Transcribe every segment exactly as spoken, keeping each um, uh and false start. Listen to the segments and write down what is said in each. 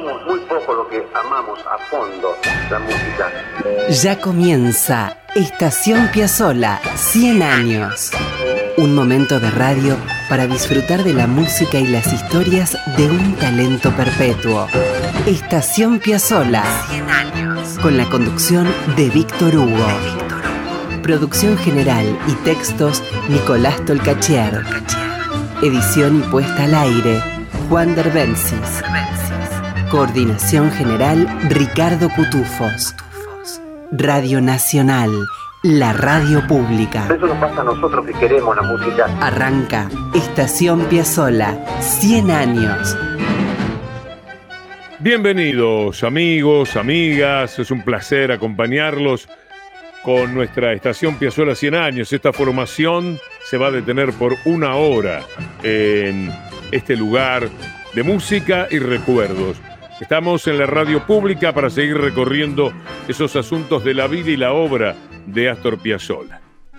amamos muy poco lo que amamos a fondo, la música. Ya comienza Estación Piazzolla, cien años. Un momento de radio para disfrutar de la música y las historias de un talento perpetuo. Estación Piazzolla, cien años. Con la conducción de Víctor Hugo. De Víctor Hugo. Producción general y textos, Nicolás Tolcachier. Edición y puesta al aire, Juan Derbencis. Coordinación general, Ricardo Cutufos. Radio Nacional, la radio pública. Eso nos pasa a nosotros que queremos la música. Arranca Estación Piazzolla, cien años. Bienvenidos amigos, amigas, es un placer acompañarlos con nuestra Estación Piazzolla cien años. Esta formación se va a detener por una hora en este lugar de música y recuerdos. Estamos en la radio pública para seguir recorriendo esos asuntos de la vida y la obra de Astor Piazzolla.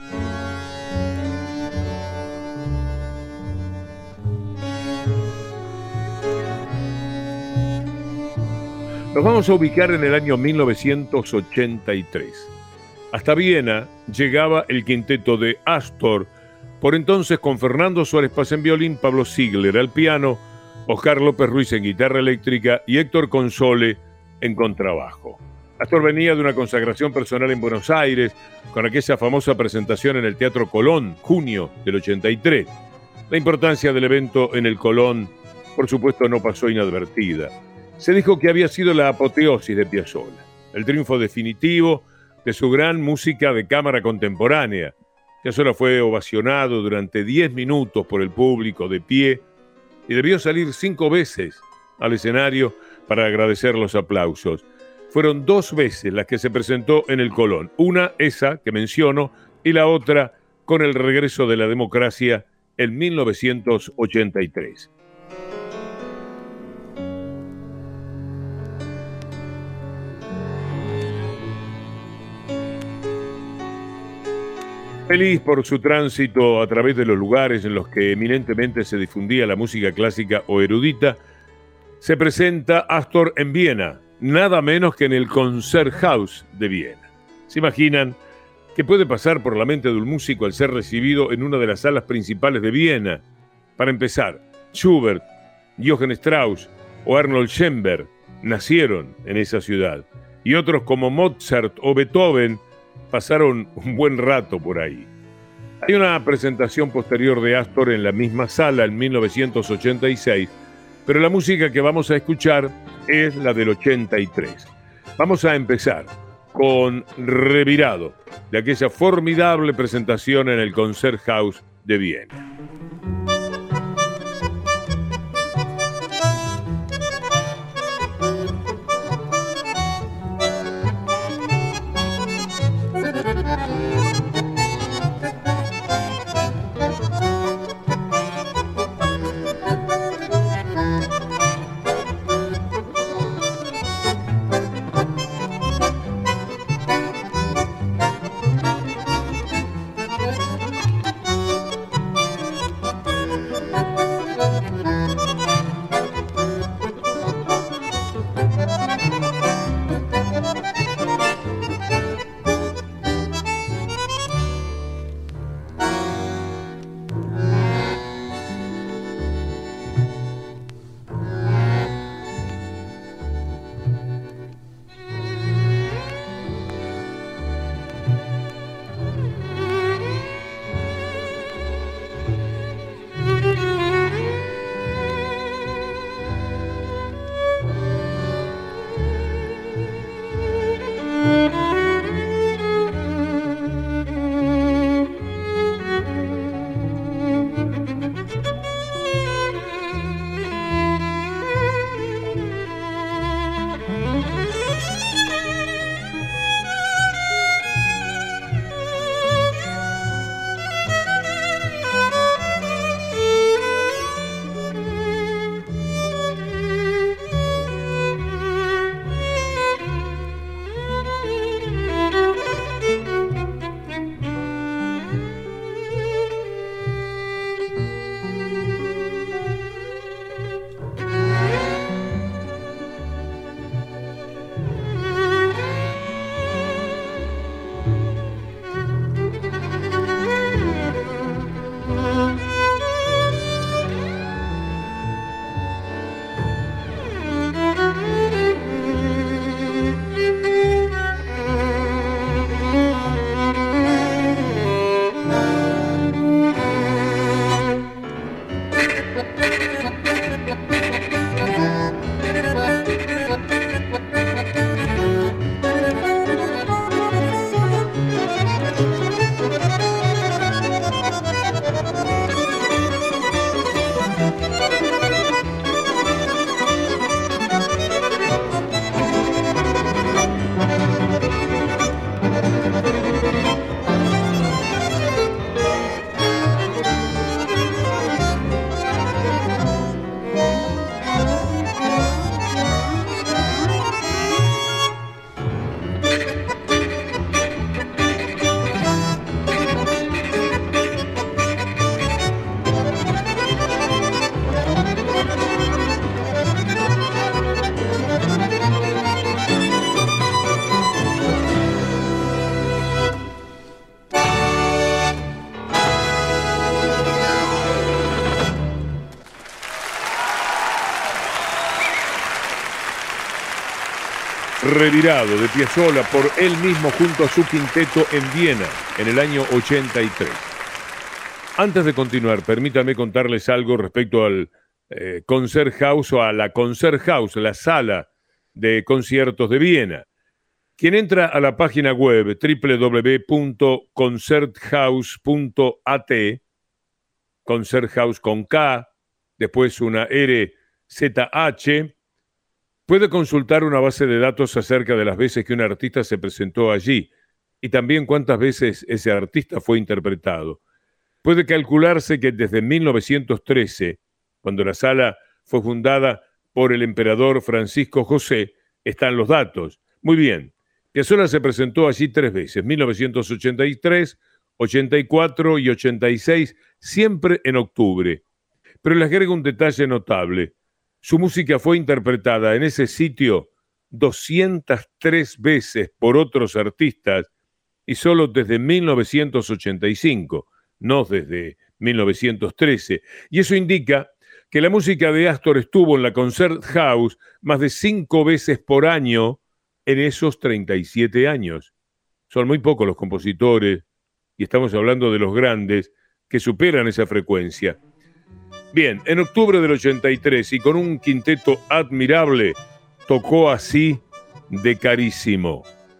Nos vamos a ubicar en el año mil novecientos ochenta y tres. Hasta Viena llegaba el quinteto de Astor, por entonces con Fernando Suárez Paz en violín, Pablo Ziegler al piano, Oscar López Ruiz en guitarra eléctrica y Héctor Console en contrabajo. Astor venía de una consagración personal en Buenos Aires, con aquella famosa presentación en el Teatro Colón, junio del ochenta y tres. La importancia del evento en el Colón, por supuesto, no pasó inadvertida. Se dijo que había sido la apoteosis de Piazzolla, el triunfo definitivo de su gran música de cámara contemporánea. Piazzolla fue ovacionado durante diez minutos por el público de pie y debió salir cinco veces al escenario para agradecer los aplausos. Fueron dos veces las que se presentó en el Colón. Una, esa que menciono, y la otra con el regreso de la democracia en mil novecientos ochenta y tres. Feliz por su tránsito a través de los lugares en los que eminentemente se difundía la música clásica o erudita, se presenta Astor en Viena, nada menos que en el Konzerthaus de Viena. ¿Se imaginan qué puede pasar por la mente de un músico al ser recibido en una de las salas principales de Viena? Para empezar, Schubert, Johann Strauss o Arnold Schoenberg nacieron en esa ciudad, y otros como Mozart o Beethoven pasaron un buen rato por ahí. Hay una presentación posterior de Astor en la misma sala en mil novecientos ochenta y seis, pero la música que vamos a escuchar es la del ochenta y tres. Vamos a empezar con Revirado, de aquella formidable presentación en el Konzerthaus de Viena. revirado de Piazzolla por él mismo junto a su quinteto en Viena en el año ochenta y tres. Antes de continuar, permítanme contarles algo respecto al eh, Konzerthaus o a la Konzerthaus, la sala de conciertos de Viena. Quien entra a la página web doble u doble u doble u punto konzerthaus punto a t, Konzerthaus con K, después una R Z H, puede consultar una base de datos acerca de las veces que un artista se presentó allí y también cuántas veces ese artista fue interpretado. Puede calcularse que desde mil novecientos trece, cuando la sala fue fundada por el emperador Francisco José, están los datos. Muy bien, Piazzolla se presentó allí tres veces, mil novecientos ochenta y tres, ochenta y cuatro y ochenta y seis, siempre en octubre. Pero les agrego un detalle notable. Su música fue interpretada en ese sitio doscientas tres veces por otros artistas y solo desde mil novecientos ochenta y cinco, no desde mil novecientos trece. Y eso indica que la música de Astor estuvo en la Konzerthaus más de cinco veces por año en esos treinta y siete años. Son muy pocos los compositores, y estamos hablando de los grandes, que superan esa frecuencia. Bien, en octubre del ochenta y tres, y con un quinteto admirable, tocó así de Carísimo.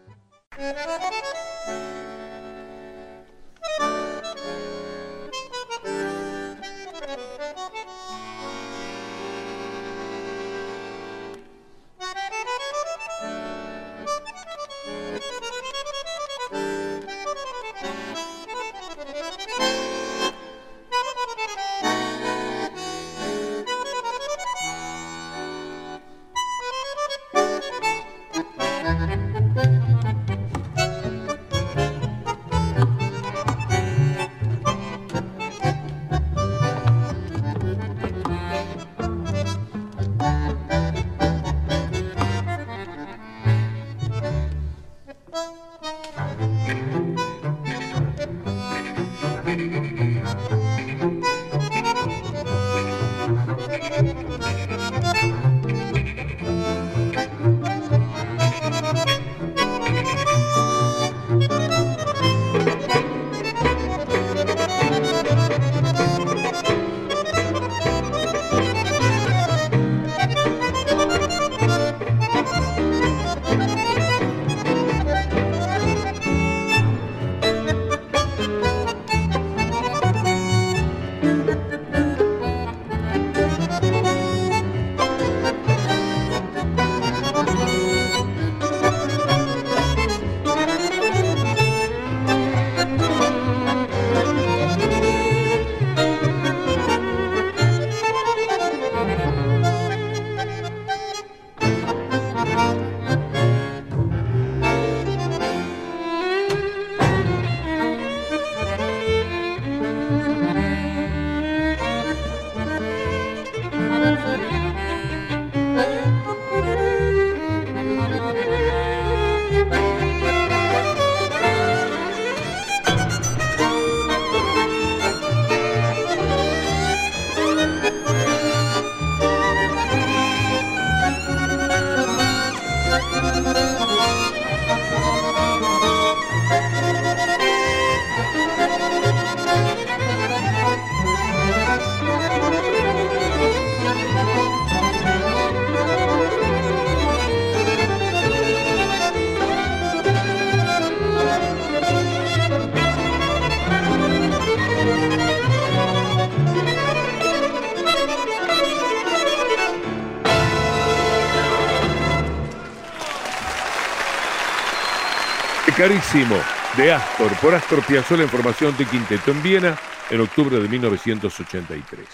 Carísimo, de Astor, por Astor Piazzolla en formación de quinteto en Viena en octubre de mil novecientos ochenta y tres.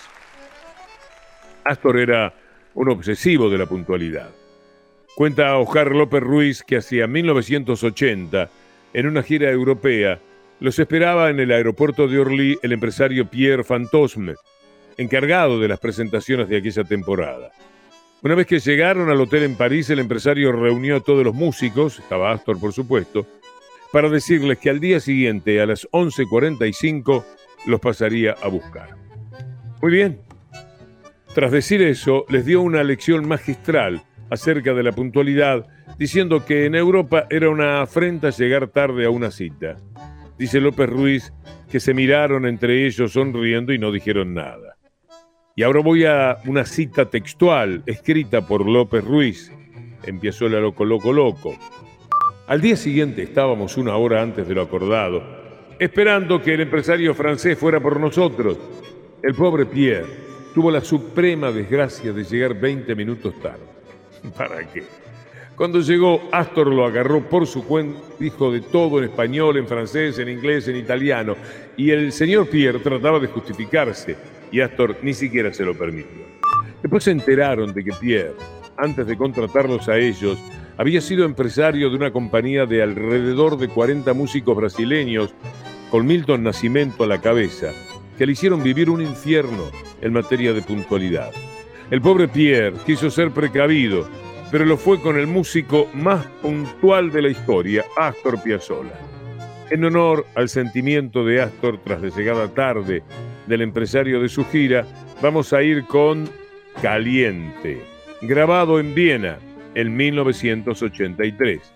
Astor era un obsesivo de la puntualidad. Cuenta Oscar López Ruiz que hacia mil novecientos ochenta, en una gira europea, los esperaba en el aeropuerto de Orly el empresario Pierre Fantosme, encargado de las presentaciones de aquella temporada. Una vez que llegaron al hotel en París, el empresario reunió a todos los músicos, estaba Astor por supuesto, para decirles que al día siguiente, a las once cuarenta y cinco, los pasaría a buscar. Muy bien. Tras decir eso, les dio una lección magistral acerca de la puntualidad, diciendo que en Europa era una afrenta llegar tarde a una cita. Dice López Ruiz que se miraron entre ellos sonriendo y no dijeron nada. Y ahora voy a una cita textual escrita por López Ruiz. Empezó la loco, loco, loco. Al día siguiente estábamos una hora antes de lo acordado, esperando que el empresario francés fuera por nosotros. El pobre Pierre tuvo la suprema desgracia de llegar veinte minutos tarde. ¿Para qué? Cuando llegó, Astor lo agarró por su cuenta, dijo de todo en español, en francés, en inglés, en italiano, y el señor Pierre trataba de justificarse, y Astor ni siquiera se lo permitió. Después se enteraron de que Pierre, antes de contratarlos a ellos, había sido empresario de una compañía de alrededor de cuarenta músicos brasileños, con Milton Nascimento a la cabeza, que le hicieron vivir un infierno en materia de puntualidad. El pobre Pierre quiso ser precavido, pero lo fue con el músico más puntual de la historia, Astor Piazzolla. En honor al sentimiento de Astor tras la llegada tarde del empresario de su gira, vamos a ir con Caliente, grabado en Viena en mil novecientos ochenta y tres.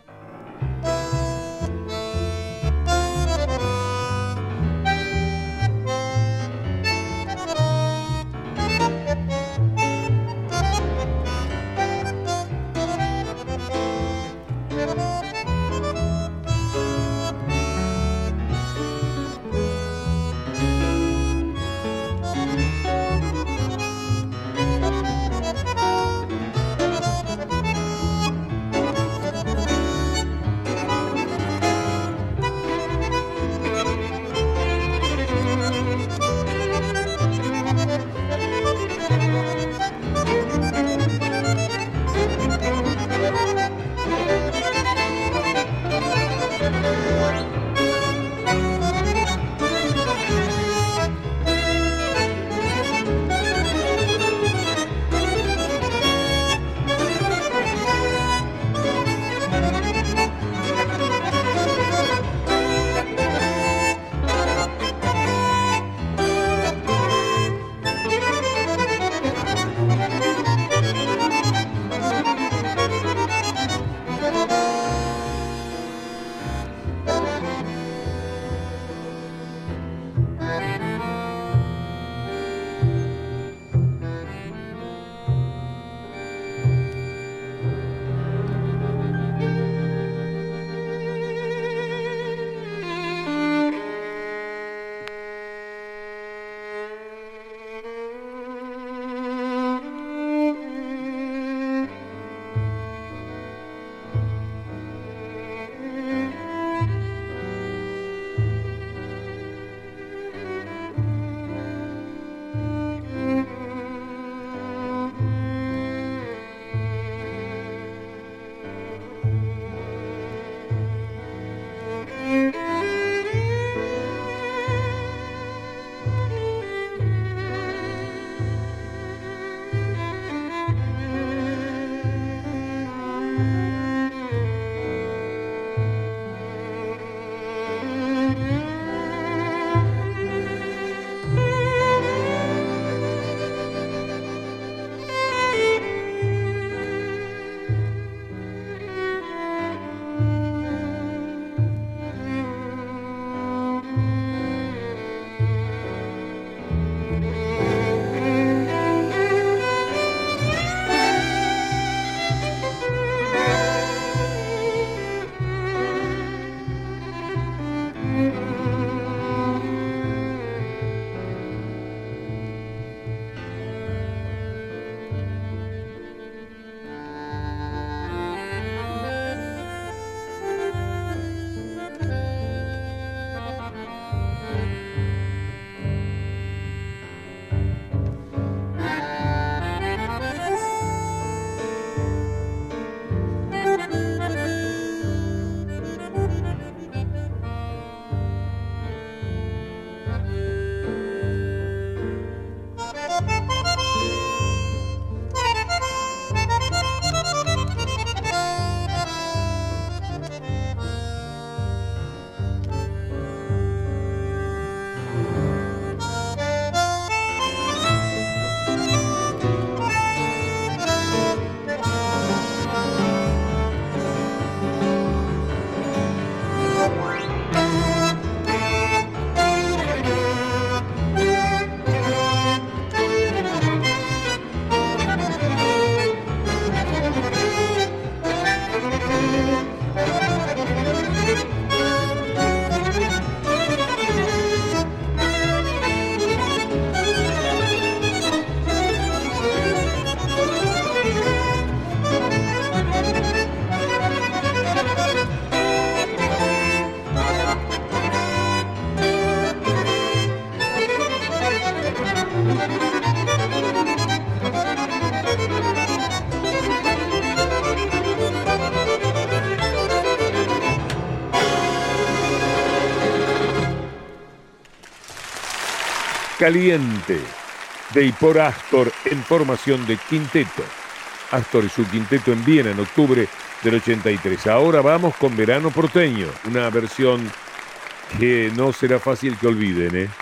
Caliente, de y por Astor en formación de quinteto. Astor y su quinteto en Viena en octubre del ochenta y tres. Ahora vamos con Verano Porteño, una versión que no será fácil que olviden, ¿eh?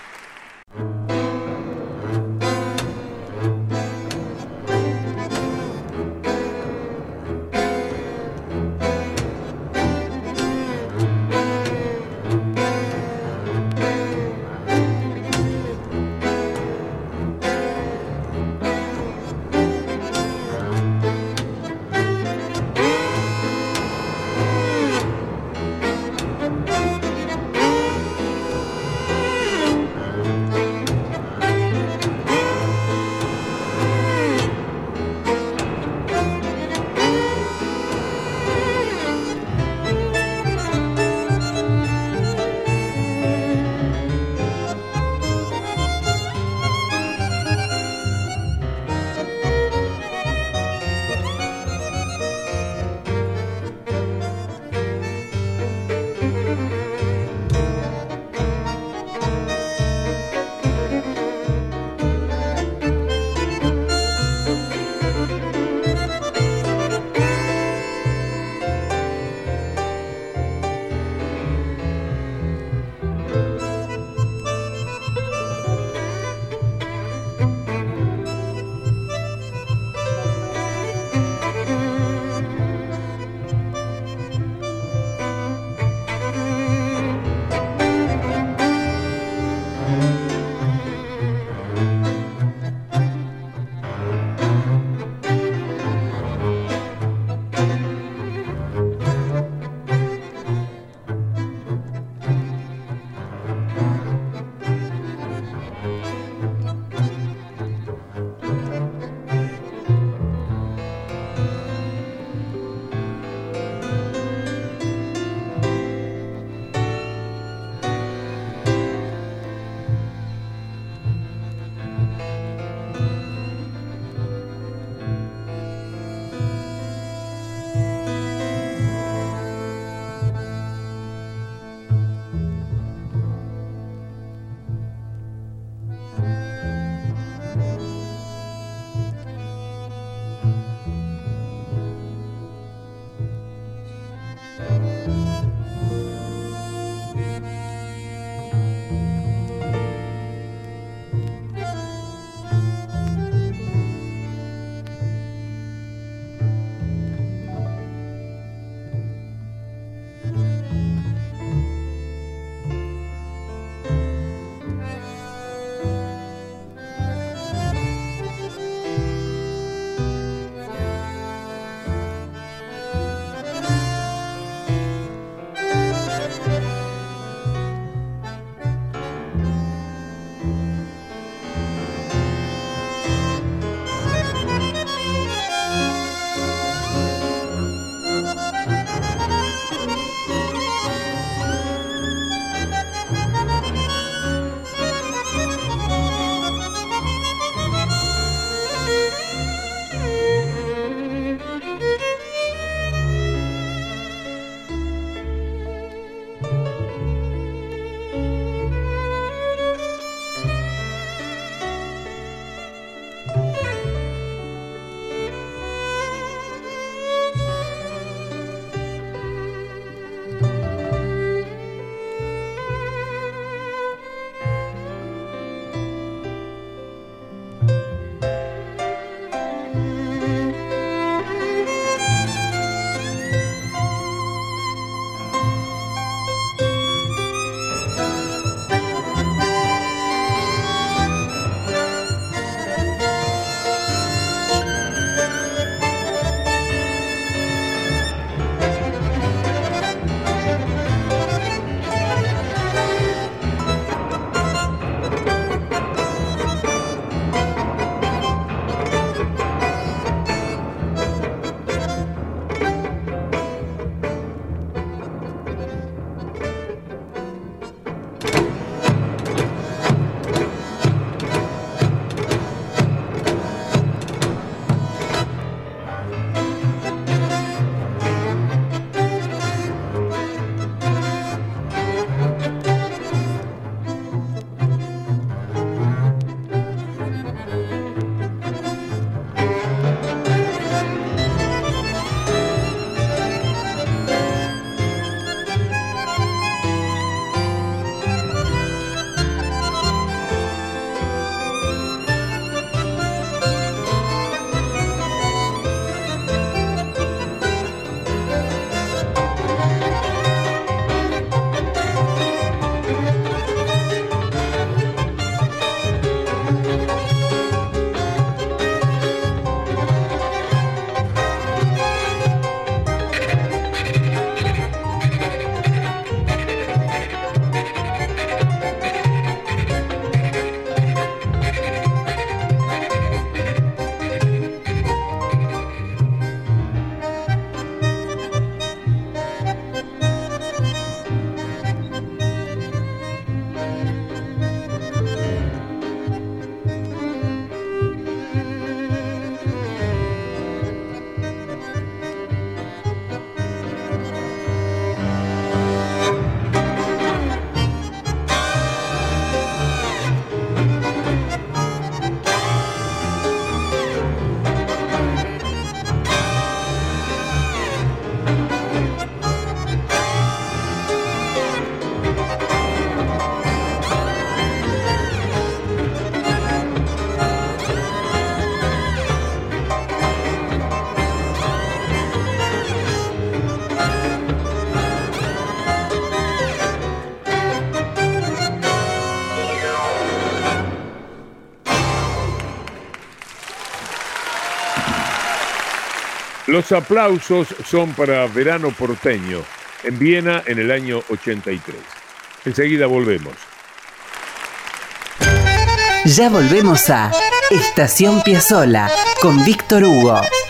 Los aplausos son para Verano Porteño, en Viena en el año ochenta y tres. Enseguida volvemos. Ya volvemos a Estación Piazzolla con Víctor Hugo.